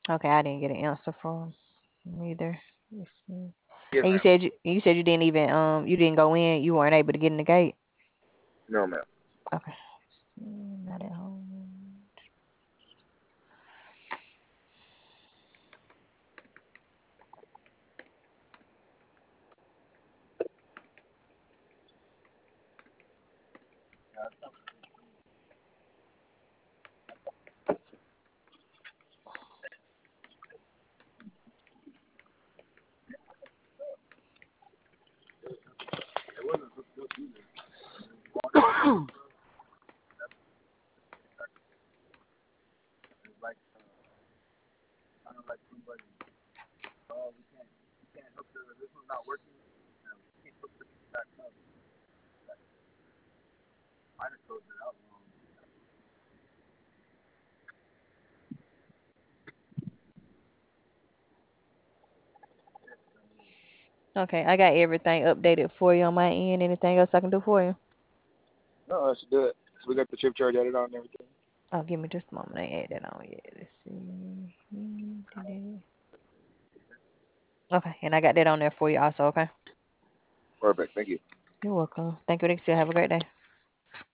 Okay, I didn't get an answer from either. Let's see. Yes, And ma'am. you said you didn't even you didn't go in. You weren't able to get in the gate. No, ma'am. Okay. Not at home. Okay, I got everything updated for you on my end. Anything else I can do for you? No, that's good. So we got the chip charge added on and everything. Oh, give me just a moment. I add that on. Yeah, let's see. Okay, and I got that on there for you also. Okay. Perfect. Thank you. You're welcome. Thank you, Alexia. Have a great day.